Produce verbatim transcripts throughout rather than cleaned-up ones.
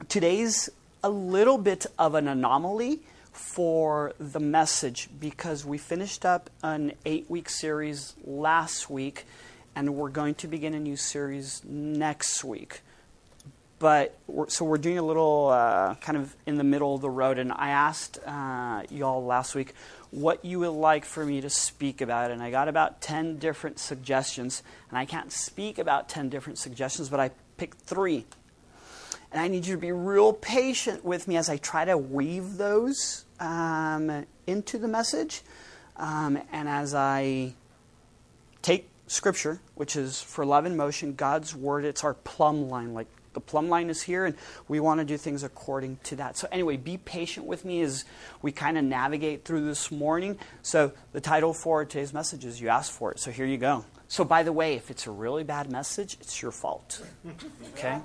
Today's a little bit of an anomaly for the message because we finished up an eight-week series last week, and we're going to begin a new series next week. But we're, so we're doing a little uh, kind of in the middle of the road, and I asked uh, y'all last week what you would like for me to speak about, and I got about ten different suggestions, and I can't speak about ten different suggestions, but I picked three. And I need you to be real patient with me as I try to weave those um, into the message, um, and as I take Scripture, which is for love in motion, God's Word, it's our plumb line, like the plumb line is here, and we want to do things according to that. So anyway, be patient with me as we kind of navigate through this morning. So the title for today's message is You Asked For It. So here you go. So by the way, if it's a really bad message, it's your fault. Okay?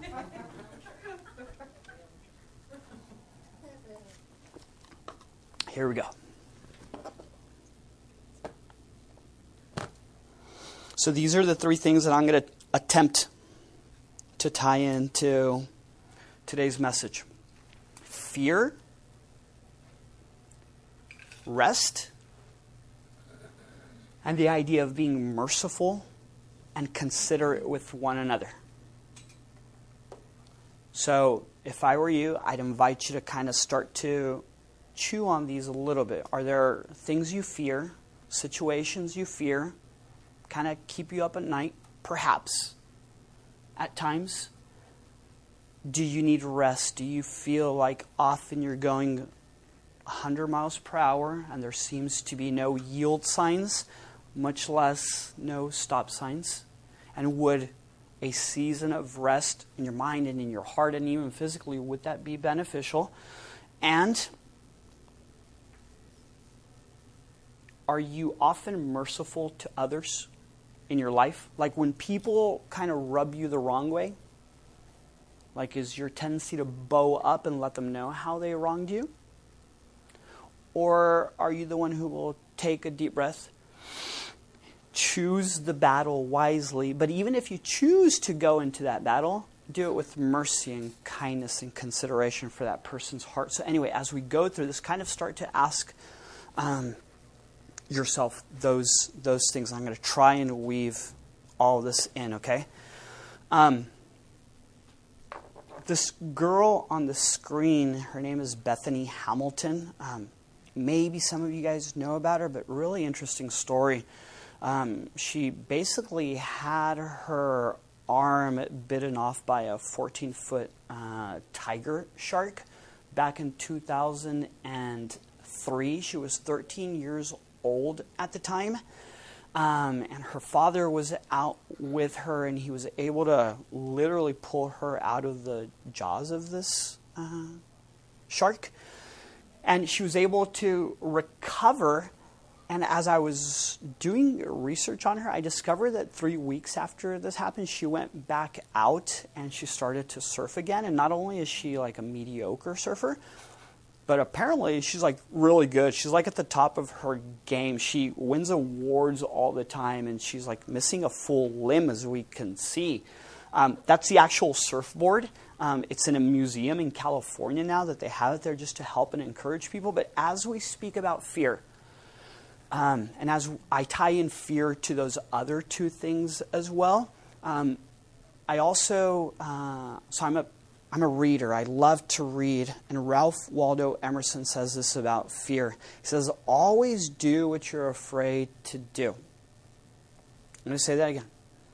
Here we go. So these are the three things that I'm going to attempt to tie into today's message. Fear, rest, and the idea of being merciful and considerate with one another. So if I were you, I'd invite you to kind of start to chew on these a little bit. Are there things you fear, situations you fear, kind of keep you up at night? Perhaps. At times. Do you need rest? Do you feel like often you're going one hundred miles per hour and there seems to be no yield signs, much less no stop signs? And would a season of rest in your mind and in your heart and even physically, would that be beneficial? And are you often merciful to others in your life? Like when people kind of rub you the wrong way, like is your tendency to bow up and let them know how they wronged you? Or are you the one who will take a deep breath, choose the battle wisely, but even if you choose to go into that battle, do it with mercy and kindness and consideration for that person's heart. So anyway, as we go through this, kind of start to ask um, yourself those those things. I'm going to try and weave all this in, okay? Um, this girl on the screen, her name is Bethany Hamilton. Um, maybe some of you guys know about her, but really interesting story. Um, she basically had her arm bitten off by a fourteen-foot uh, tiger shark back in two thousand three. She was thirteen years old at the time, um, and her father was out with her, and he was able to literally pull her out of the jaws of this uh, shark, and she was able to recover. And as I was doing research on her, I discovered that three weeks after this happened, she went back out and she started to surf again. And not only is she like a mediocre surfer, but apparently she's like really good. She's like at the top of her game. She wins awards all the time, and she's like missing a full limb, as we can see. Um, that's the actual surfboard. Um, it's in a museum in California now that they have it there just to help and encourage people. But as we speak about fear, um, and as I tie in fear to those other two things as well, um, I also, uh, so I'm a I'm a reader. I love to read. And Ralph Waldo Emerson says this about fear. He says, always do what you're afraid to do. I'm going to say that again.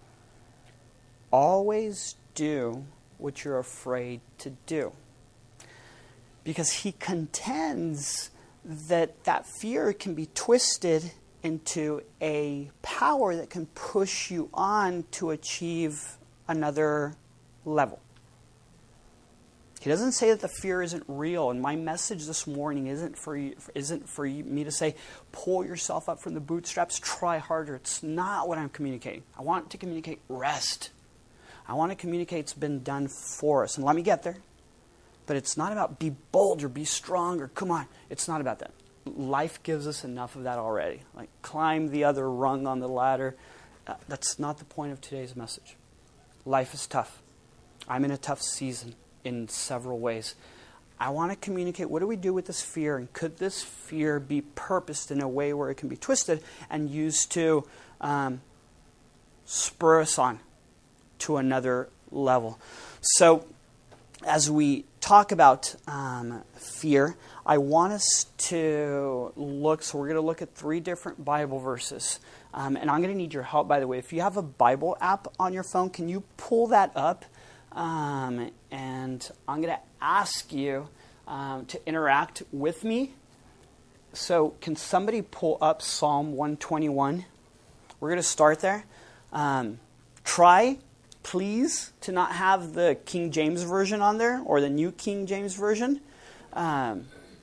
Always do what you're afraid to do. Because he contends that that fear can be twisted into a power that can push you on to achieve another level. He doesn't say that the fear isn't real, and my message this morning isn't for you, isn't for me to say, pull yourself up from the bootstraps, try harder. It's not what I'm communicating. I want to communicate rest. I want to communicate it's been done for us. And let me get there. But it's not about be bold or be strong or come on. It's not about that. Life gives us enough of that already. Like climb the other rung on the ladder. Uh, that's not the point of today's message. Life is tough. I'm in a tough season. in several ways. I want to communicate, what do we do with this fear? And could this fear be purposed in a way where it can be twisted and used to um, spur us on to another level? So as we talk about um, fear, I want us to look, so we're going to look at three different Bible verses. Um, and I'm going to need your help, by the way. If you have a Bible app on your phone, can you pull that up? Um, and I'm going to ask you um, to interact with me. So can somebody pull up Psalm one twenty-one? We're going to start there. Um, try, please, to not have the King James Version on there or the New King James Version. Um,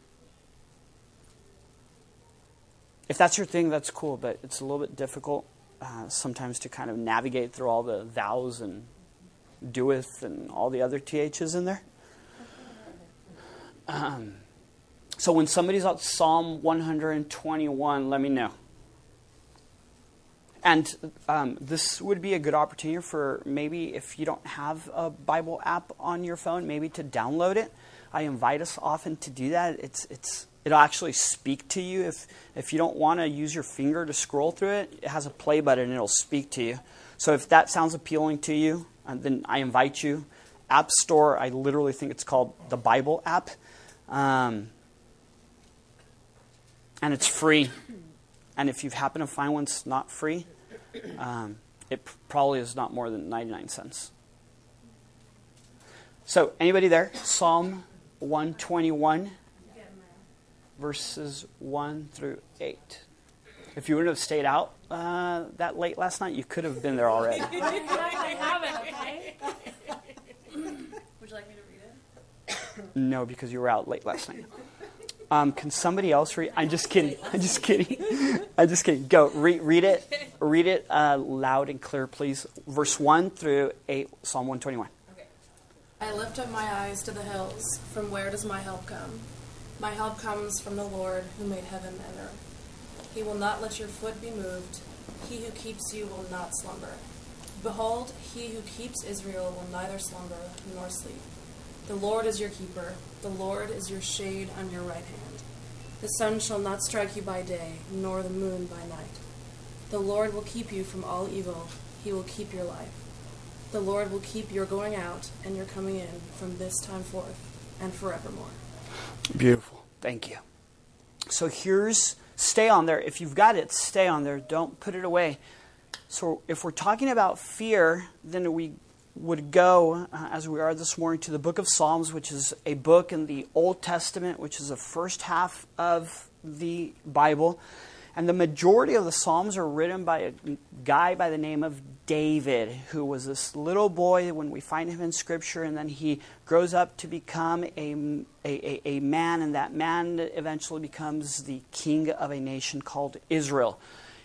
if that's your thing, that's cool, but it's a little bit difficult uh, sometimes to kind of navigate through all the thous and doeth and all the other T H's in there. Um, so when somebody's at Psalm one twenty-one, let me know. And um, this would be a good opportunity for maybe if you don't have a Bible app on your phone, maybe to download it. I invite us often to do that. It's it's it'll actually speak to you. If if you don't want to use your finger to scroll through it, it has a play button and it'll speak to you. So if that sounds appealing to you, uh, then I invite you. App Store, I literally think it's called the Bible app. Um, and it's free. And if you happen to find one that's not free, um, it p- probably is not more than ninety-nine cents. So, anybody there? Psalm one twenty-one, verses one through eight. If you wouldn't have stayed out uh, that late last night, you could have been there already. I have it, okay? Would you like me to read it? No, because you were out late last night. Um, can somebody else read? I'm just kidding. I'm just kidding. I'm just kidding. Go, read, read it. Read it uh, loud and clear, please. Verse one through eight, Psalm one twenty-one. Okay. I lift up my eyes to the hills. From where does my help come? My help comes from the Lord who made heaven and earth. He will not let your foot be moved. He who keeps you will not slumber. Behold, he who keeps Israel will neither slumber nor sleep. The Lord is your keeper. The Lord is your shade on your right hand. The sun shall not strike you by day, nor the moon by night. The Lord will keep you from all evil. He will keep your life. The Lord will keep your going out and your coming in from this time forth and forevermore. Beautiful. Thank you. So here's, stay on there. If you've got it, stay on there. Don't put it away. So if we're talking about fear, then we would go, uh, as we are this morning, to the book of Psalms, which is a book in the Old Testament, which is the first half of the Bible. And the majority of the Psalms are written by a guy by the name of David, who was this little boy when we find him in Scripture, and then he grows up to become a, a, a man, and that man eventually becomes the king of a nation called Israel.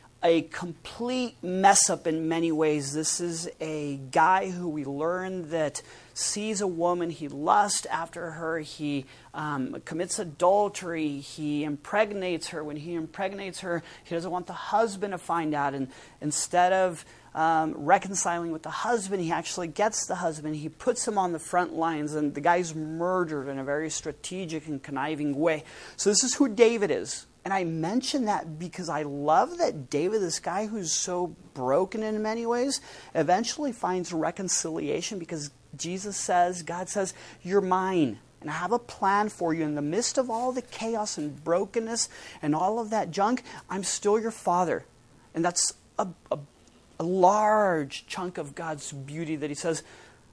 A complete mess up in many ways. This is a guy who we learn that sees a woman, he lusts after her, he um, commits adultery, he impregnates her. When he impregnates her, he doesn't want the husband to find out, and instead of um, reconciling with the husband, he actually gets the husband, he puts him on the front lines, and the guy's murdered in a very strategic and conniving way. So this is who David is. And I mention that because I love that David, this guy who's so broken in many ways, eventually finds reconciliation because Jesus says, God says, you're mine. And I have a plan for you. In the midst of all the chaos and brokenness and all of that junk, I'm still your father. And that's a, a, a large chunk of God's beauty that he says,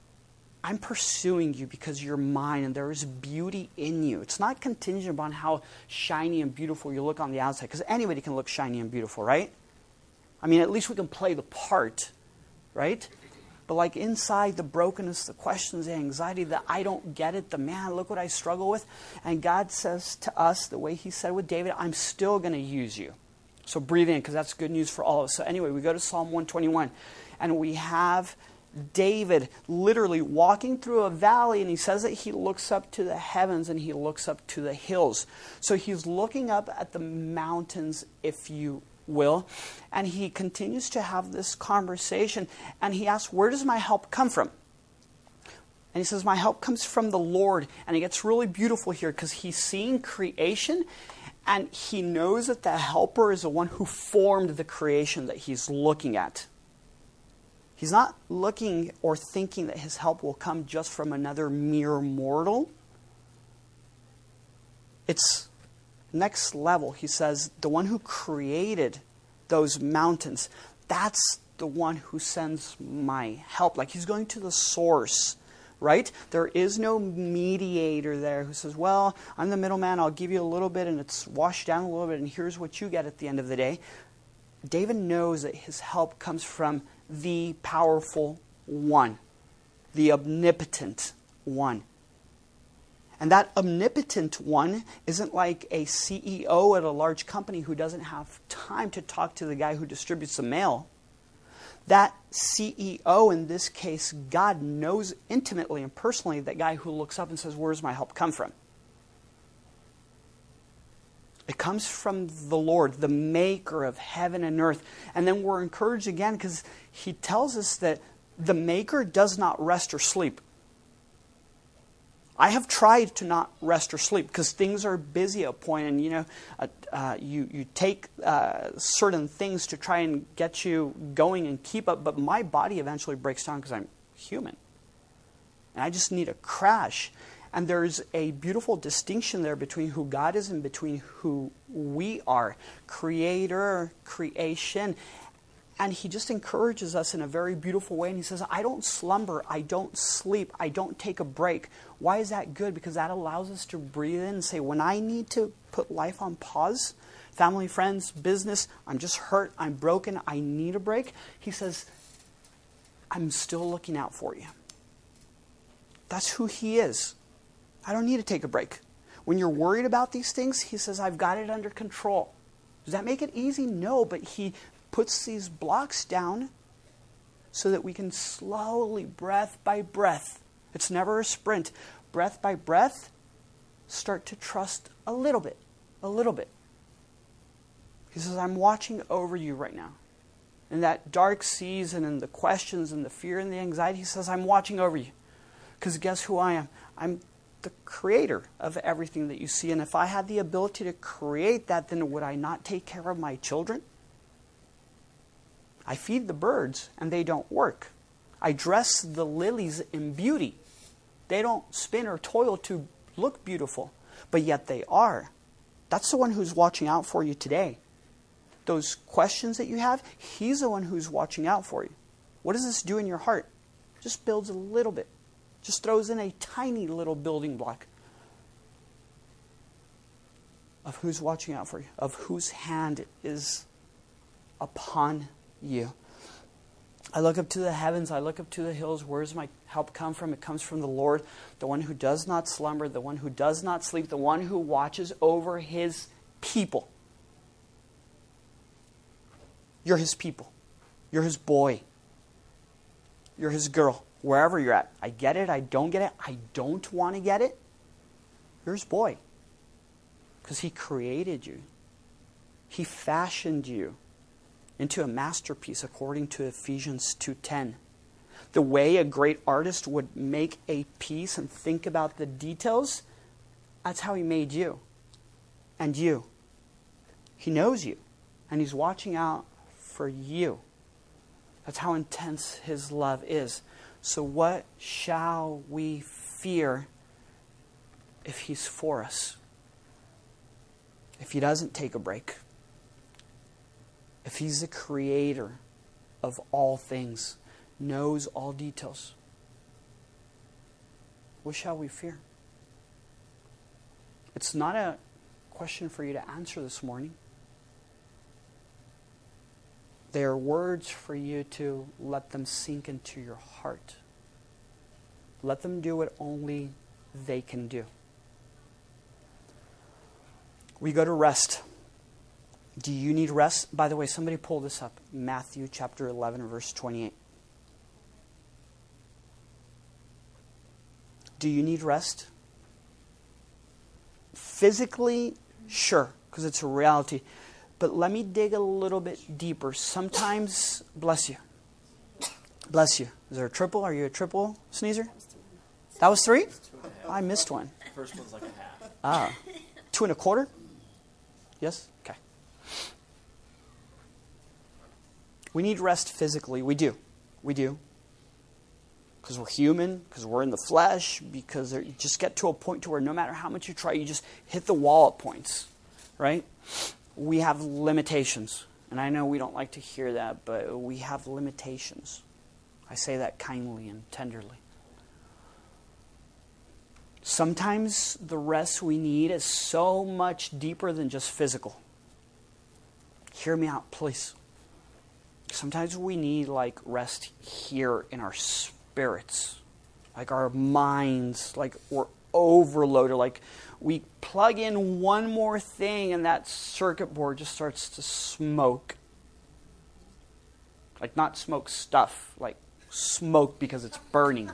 I'm pursuing you because you're mine and there is beauty in you. It's not contingent upon how shiny and beautiful you look on the outside, because anybody can look shiny and beautiful, right? I mean, at least we can play the part, right? But like inside, the brokenness, the questions, the anxiety, the I don't get it, the man, look what I struggle with. And God says to us, the way he said with David, I'm still going to use you. So breathe in, because that's good news for all of us. So anyway, we go to Psalm one twenty-one, and we have David literally walking through a valley, and he says that he looks up to the heavens and he looks up to the hills. So he's looking up at the mountains, if you will, and he continues to have this conversation, and he asks, where does my help come from? And he says, my help comes from the Lord. And it gets really beautiful here because he's seeing creation and he knows that the helper is the one who formed the creation that he's looking at. He's not looking or thinking that his help will come just from another mere mortal. It's next level. He says, the one who created those mountains, that's the one who sends my help. Like he's going to the source. Right? There is no mediator there who says, well, I'm the middleman, I'll give you a little bit and it's washed down a little bit and here's what you get at the end of the day. David knows that his help comes from the powerful one, the omnipotent one. And that omnipotent one isn't like a C E O at a large company who doesn't have time to talk to the guy who distributes the mail. That C E O, in this case, God knows intimately and personally that guy who looks up and says, where's my help come from? It comes from the Lord, the maker of heaven and earth. And then we're encouraged again because he tells us that the maker does not rest or sleep. I have tried to not rest or sleep because things are busy at a point, and you know, uh, uh, you you take uh, certain things to try and get you going and keep up. But my body eventually breaks down because I'm human, and I just need a crash. And there's a beautiful distinction there between who God is and between who we are, creator, creation. And he just encourages us in a very beautiful way. And he says, I don't slumber, I don't sleep, I don't take a break. Why is that good? Because that allows us to breathe in and say, when I need to put life on pause, family, friends, business, I'm just hurt, I'm broken, I need a break. He says, I'm still looking out for you. That's who he is. I don't need to take a break. When you're worried about these things, he says, I've got it under control. Does that make it easy? No, but he puts these blocks down so that we can slowly, breath by breath, it's never a sprint, breath by breath, start to trust a little bit, a little bit. He says, I'm watching over you right now. In that dark season and the questions and the fear and the anxiety, he says, I'm watching over you. Because guess who I am? I'm the creator of everything that you see. And if I had the ability to create that, then would I not take care of my children? I feed the birds and they don't work. I dress the lilies in beauty. They don't spin or toil to look beautiful, but yet they are. That's the one who's watching out for you today. Those questions that you have, he's the one who's watching out for you. What does this do in your heart? Just builds a little bit. Just throws in a tiny little building block of who's watching out for you, of whose hand is upon you. I look up to the heavens, I look up to the hills. Where does my help come from? It comes from the Lord, the one who does not slumber, the one who does not sleep, the one who watches over his people. You're his people. You're his boy. You're his girl. Wherever you're at. I get it, I don't get it, I don't want to get it. You're his boy. Because he created you. He fashioned you into a masterpiece according to Ephesians two ten. The way a great artist would make a piece and think about the details, that's how he made you. And you. He knows you. And he's watching out for you. That's how intense his love is. So what shall we fear if he's for us? If he doesn't take a break? If he's the creator of all things, knows all details, what shall we fear? It's not a question for you to answer this morning. They are words for you to let them sink into your heart. Let them do what only they can do. We go to rest. Do you need rest? By the way, somebody pull this up. Matthew chapter eleven, verse twenty-eight. Do you need rest? Physically, sure, because it's a reality. But let me dig a little bit deeper. Sometimes, bless you. Bless you. Is there a triple? Are you a triple sneezer? That was three? Two and a half. I missed one. First one's like a half. Ah, two and a quarter? Yes? Okay. We need rest physically. We do. We do. Because we're human, because we're in the flesh, because you just get to a point to where no matter how much you try, you just hit the wall at points, right? We have limitations. And I know we don't like to hear that, but we have limitations. I say that kindly and tenderly. Sometimes the rest we need is so much deeper than just physical. Hear me out, please. Sometimes we need like rest here in our spirits. Like our minds, like we're overloaded. Like we plug in one more thing and that circuit board just starts to smoke. Like not smoke stuff, like smoke because it's burning.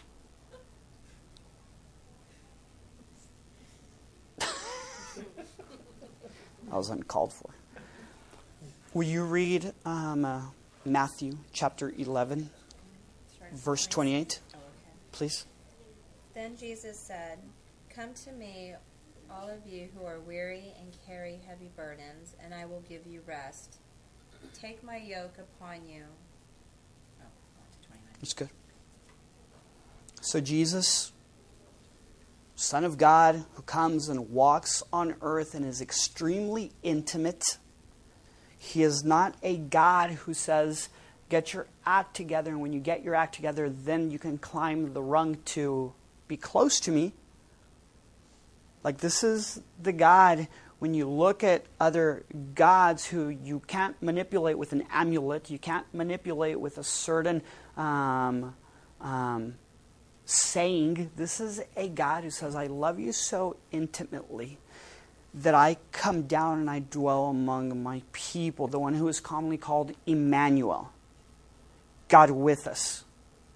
That was uncalled for. Will you read um, uh, Matthew chapter eleven, verse twenty-eight, Oh, okay. please? Then Jesus said, "Come to me, all of you who are weary and carry heavy burdens, and I will give you rest. Take my yoke upon you." Oh, twenty-nine. That's good. So Jesus, Son of God, who comes and walks on earth and is extremely intimate. He is not a God who says, get your act together, and when you get your act together, then you can climb the rung to be close to me. Like this is the God, when you look at other gods who you can't manipulate with an amulet, you can't manipulate with a certain um, um, saying, this is a God who says, I love you so intimately that I come down and I dwell among my people, the one who is commonly called Emmanuel, God with us.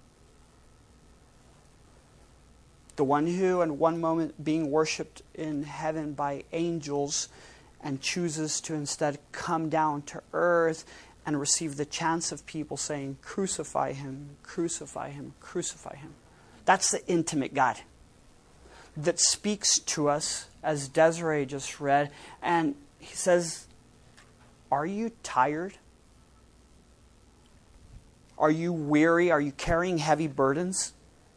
The one who, in one moment, being worshipped in heaven by angels and chooses to instead come down to earth and receive the chants of people saying, crucify him, crucify him, crucify him. That's the intimate God that speaks to us, as Desiree just read, and he says, are you tired? Are you weary? Are you carrying heavy burdens?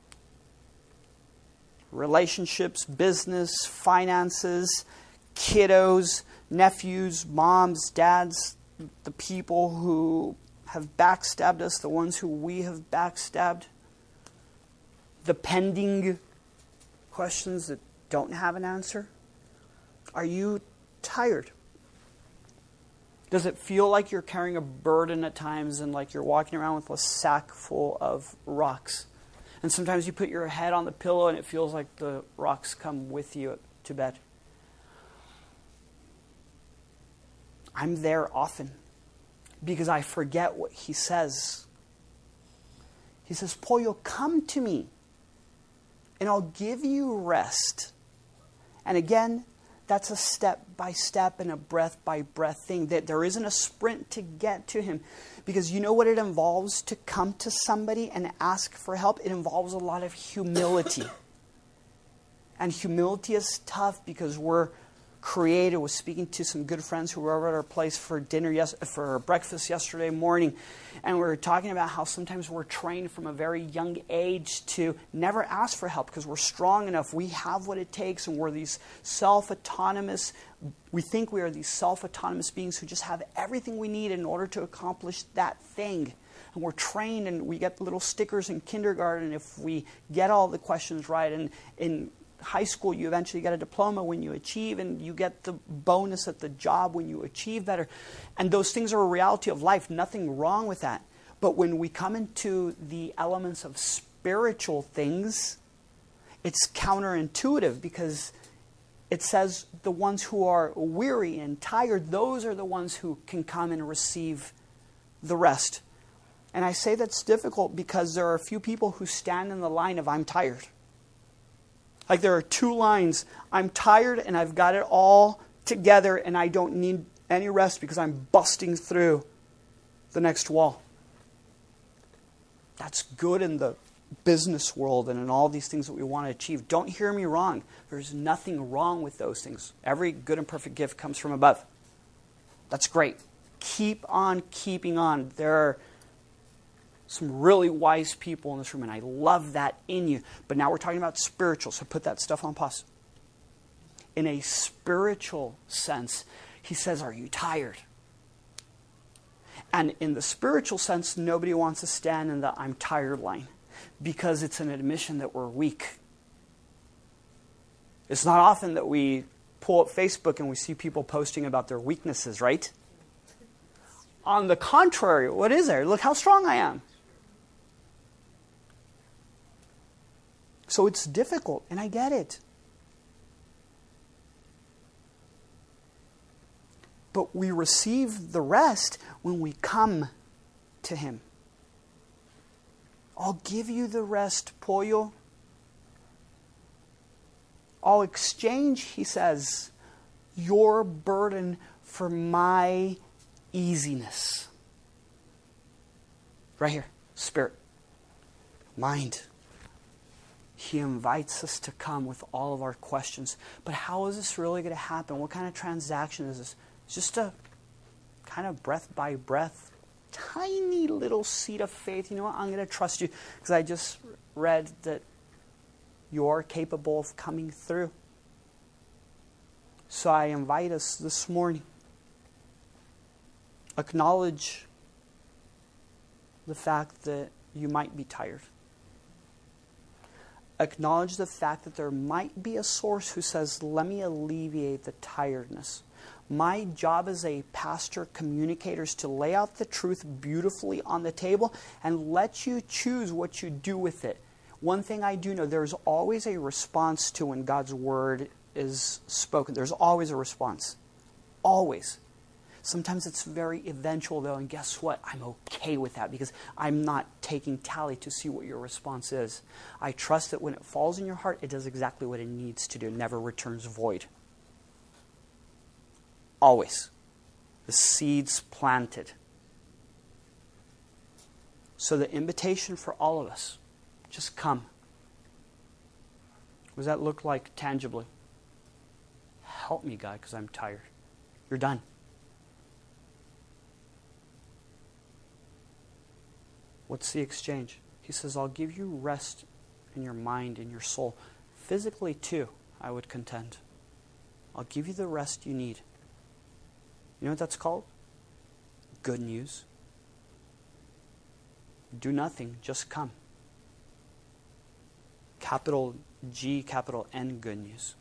Relationships, business, finances, kiddos, nephews, moms, dads, the people who have backstabbed us, the ones who we have backstabbed, the pending questions that don't have an answer. Are you tired? Does it feel like you're carrying a burden at times and like you're walking around with a sack full of rocks? And sometimes you put your head on the pillow and it feels like the rocks come with you to bed. I'm there often because I forget what he says. He says, Pollo, come to me and I'll give you rest. And again, that's a step-by-step and a breath-by-breath thing. That there isn't a sprint to get to him. Because you know what it involves to come to somebody and ask for help? It involves a lot of humility. And humility is tough because we're created. I was speaking to some good friends who were over at our place for dinner, yes, for breakfast yesterday morning. And we were talking about how sometimes we're trained from a very young age to never ask for help because we're strong enough. We have what it takes and we're these self-autonomous, we think we are these self-autonomous beings who just have everything we need in order to accomplish that thing. And we're trained and we get little stickers in kindergarten if we get all the questions right. And in high school, you eventually get a diploma when you achieve, and you get the bonus at the job when you achieve better. And those things are a reality of life. Nothing wrong with that. But when we come into the elements of spiritual things, it's counterintuitive because it says the ones who are weary and tired, those are the ones who can come and receive the rest. And I say that's difficult because there are a few people who stand in the line of I'm tired. Like there are two lines. I'm tired and I've got it all together and I don't need any rest because I'm busting through the next wall. That's good in the business world and in all these things that we want to achieve. Don't hear me wrong. There's nothing wrong with those things. Every good and perfect gift comes from above. That's great. Keep on keeping on. There are some really wise people in this room, and I love that in you. But now we're talking about spiritual, so put that stuff on pause. In a spiritual sense, he says, are you tired? And in the spiritual sense, nobody wants to stand in the I'm tired line because it's an admission that we're weak. It's not often that we pull up Facebook and we see people posting about their weaknesses, right? On the contrary, what is there? Look how strong I am. So it's difficult, and I get it. But we receive the rest when we come to Him. I'll give you the rest, pollo. I'll exchange, he says, your burden for my easiness. Right here, spirit, mind. He invites us to come with all of our questions. But how is this really going to happen? What kind of transaction is this? It's just a kind of breath by breath, tiny little seed of faith. You know what? I'm going to trust you because I just read that you're capable of coming through. So I invite us this morning. Acknowledge the fact that you might be tired. Acknowledge the fact that there might be a source who says, let me alleviate the tiredness. My job as a pastor communicator is to lay out the truth beautifully on the table and let you choose what you do with it. One thing I do know, there's always a response to when God's word is spoken. There's always a response. Always. Sometimes it's very eventual, though, and guess what? I'm okay with that because I'm not taking tally to see what your response is. I trust that when it falls in your heart, it does exactly what it needs to do. It never returns void. Always. The seeds planted. So the invitation for all of us, just come. What does that look like tangibly? Help me, God, because I'm tired. You're done. What's the exchange? He says, I'll give you rest in your mind and your soul. Physically, too, I would contend. I'll give you the rest you need. You know what that's called? Good news. Do nothing, just come. Capital G, capital N, good news.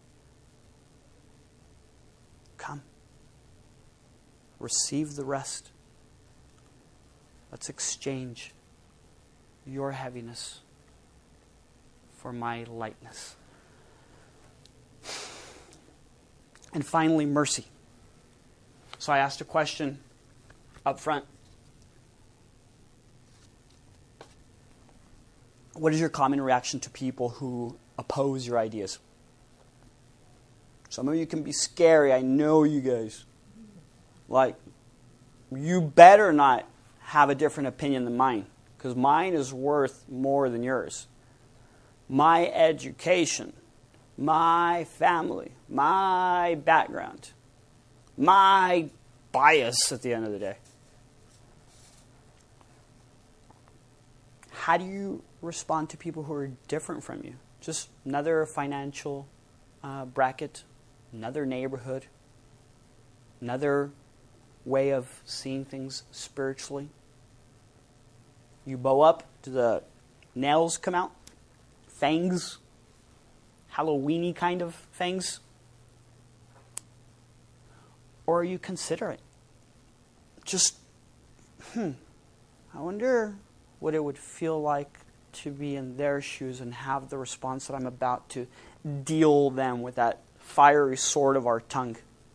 Come. Receive the rest. Let's exchange your heaviness for my lightness. And finally, mercy. So I asked a question up front. What is your common reaction to people who oppose your ideas? Some of you can be scary. I know you guys. Like, you better not have a different opinion than mine, because mine is worth more than yours. My education, my family, my background, my bias at the end of the day. How do you respond to people who are different from you? Just another financial uh, bracket, another neighborhood, another way of seeing things spiritually. You bow up, do the nails come out? Fangs? Halloween-y kind of fangs? Or are you considerate? Just, hmm, I wonder what it would feel like to be in their shoes and have the response that I'm about to deal them with that fiery sword of our tongue.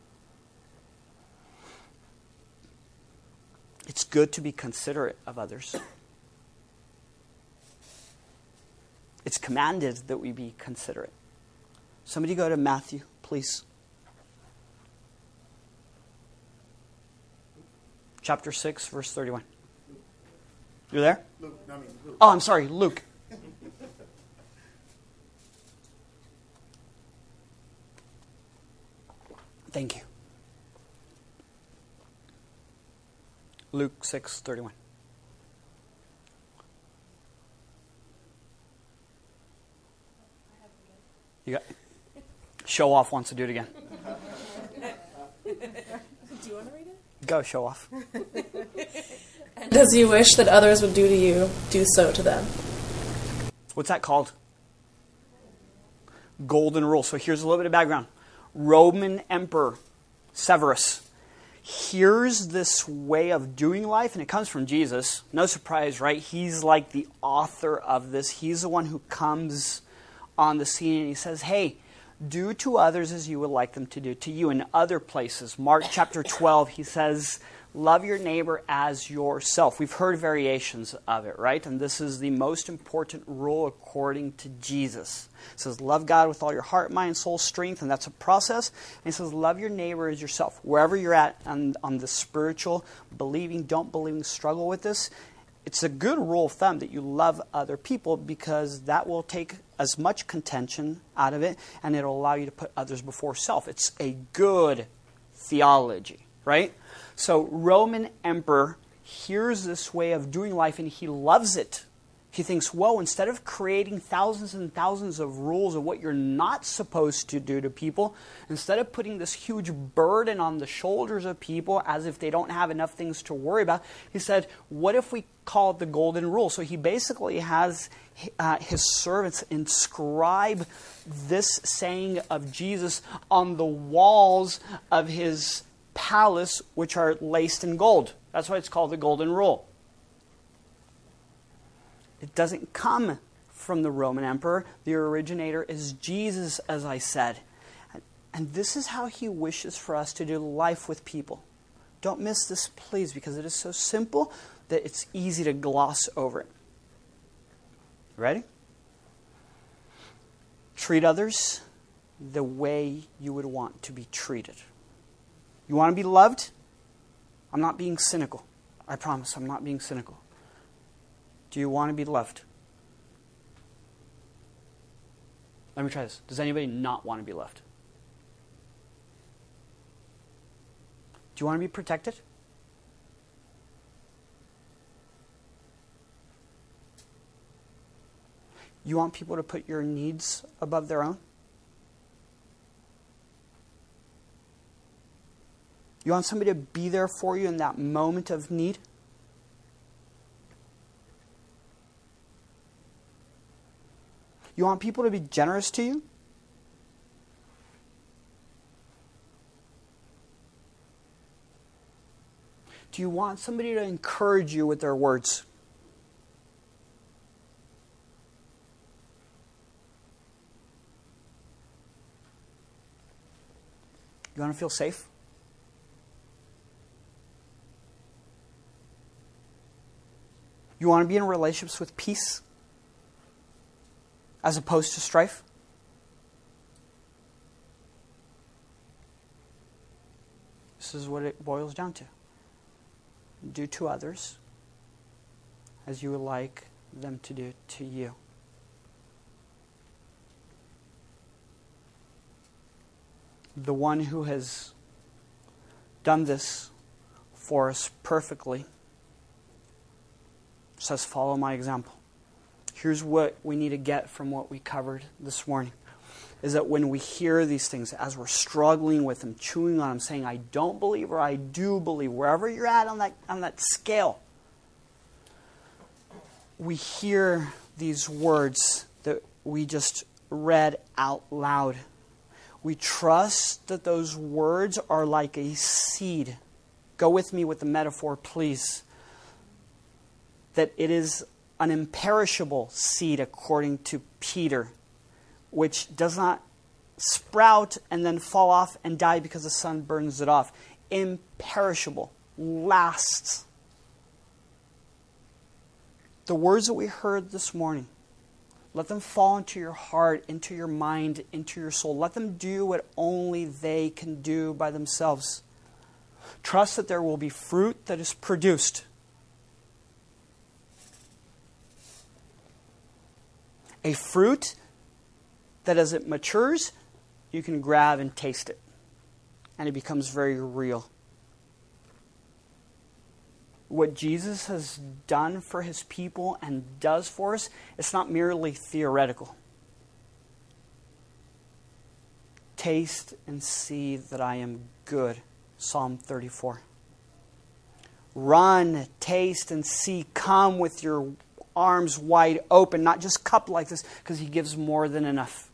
It's good to be considerate of others. It's commanded that we be considerate. Somebody go to Matthew, please. Chapter six, verse thirty-one. You're there? Luke, I mean, Luke. Oh, I'm sorry, Luke. Thank you. Luke six thirty-one. You got show off wants to do it again. Do you want to read it? Go, show off. And as you wish that others would do to you, do so to them. What's that called? Golden rule. So here's a little bit of background. Roman Emperor Severus hears this way of doing life, and it comes from Jesus. No surprise, right? He's like the author of this. He's the one who comes on the scene, and he says, hey, do to others as you would like them to do to you. In other places, Mark chapter twelve, he says, love your neighbor as yourself. We've heard variations of it, right? And this is the most important rule according to Jesus. It says, love God with all your heart, mind, soul, strength, and that's a process. And it says, love your neighbor as yourself. Wherever you're at on, on the spiritual, believing, don't believing struggle with this, it's a good rule of thumb that you love other people, because that will take as much contention out of it, and it'll allow you to put others before self. It's a good theology, right? So Roman emperor hears this way of doing life, and he loves it. He thinks, whoa, instead of creating thousands and thousands of rules of what you're not supposed to do to people, instead of putting this huge burden on the shoulders of people as if they don't have enough things to worry about, he said, what if we call it the golden rule? So he basically has uh, his servants inscribe this saying of Jesus on the walls of his palace, which are laced in gold. That's why it's called the golden rule. It doesn't come from the Roman emperor. The originator is Jesus, as I said. And this is how he wishes for us to do life with people. Don't miss this, please, because it is so simple that it's easy to gloss over it. Ready? Treat others the way you would want to be treated. You want to be loved? I'm not being cynical. I promise I'm not being cynical. Do you want to be loved? Let me try this. Does anybody not want to be loved? Do you want to be protected? You want people to put your needs above their own? You want somebody to be there for you in that moment of need? You want people to be generous to you? Do you want somebody to encourage you with their words? You want to feel safe? You want to be in relationships with peace as opposed to strife? This is what it boils down to. Do to others as you would like them to do to you. The one who has done this for us perfectly says, follow my example. Here's what we need to get from what we covered this morning, is that when we hear these things, as we're struggling with them, chewing on them, saying, I don't believe or I do believe, wherever you're at on that, on that scale, we hear these words that we just read out loud. We trust that those words are like a seed. Go with me with the metaphor, please. That it is an imperishable seed, according to Peter, which does not sprout and then fall off and die because the sun burns it off. Imperishable, lasts. The words that we heard this morning, let them fall into your heart, into your mind, into your soul. Let them do what only they can do by themselves. Trust that there will be fruit that is produced. A fruit that as it matures, you can grab and taste it. and it becomes very real. What Jesus has done for his people and does for us, it's not merely theoretical. Taste and see that I am good. Psalm thirty-four. Run, taste, and see. Come with your arms wide open, not just cupped like this, because he gives more than enough.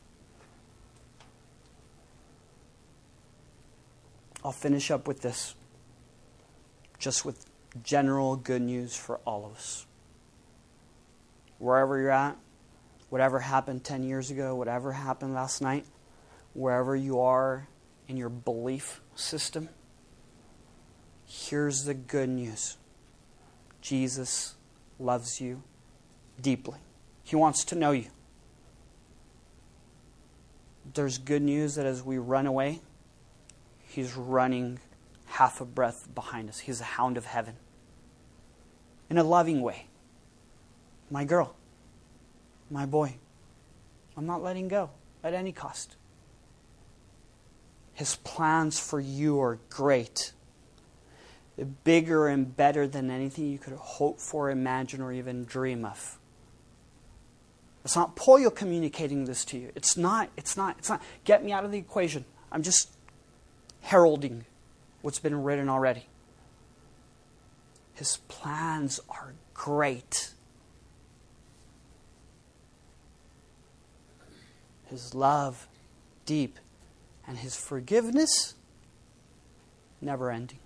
I'll finish up with this, just with general good news for all of us. Wherever you're at, whatever happened ten years ago, whatever happened last night, wherever you are in your belief system, here's the good news. Jesus loves you deeply. He wants to know you. There's good news that as we run away, he's running half a breath behind us. He's a hound of heaven. In a loving way. My girl, my boy, I'm not letting go at any cost. His plans for you are great. Bigger and better than anything you could hope for, imagine, or even dream of. It's not Pollo communicating this to you. It's not, it's not, it's not, get me out of the equation. I'm just heralding what's been written already. His plans are great. His love deep, and his forgiveness never ending.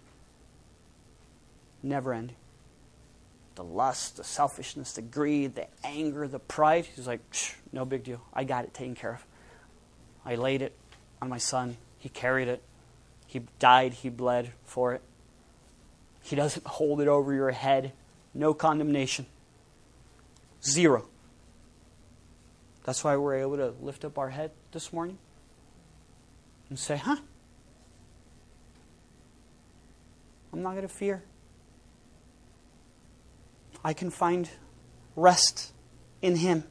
Never ending. The lust, the selfishness, the greed, the anger, the pride. He's like, no big deal. I got it taken care of. I laid it on my son. He carried it. He died. He bled for it. He doesn't hold it over your head. No condemnation. Zero. That's why we're able to lift up our head this morning and say, huh? I'm not going to fear. I can find rest in him.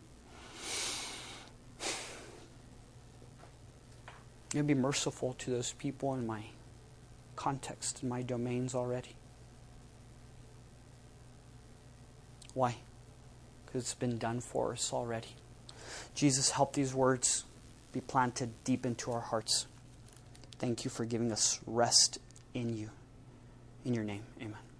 I'm going to be merciful to those people in my context, in my domains already. Why? Because it's been done for us already. Jesus, help these words be planted deep into our hearts. Thank you for giving us rest in you. In your name, amen.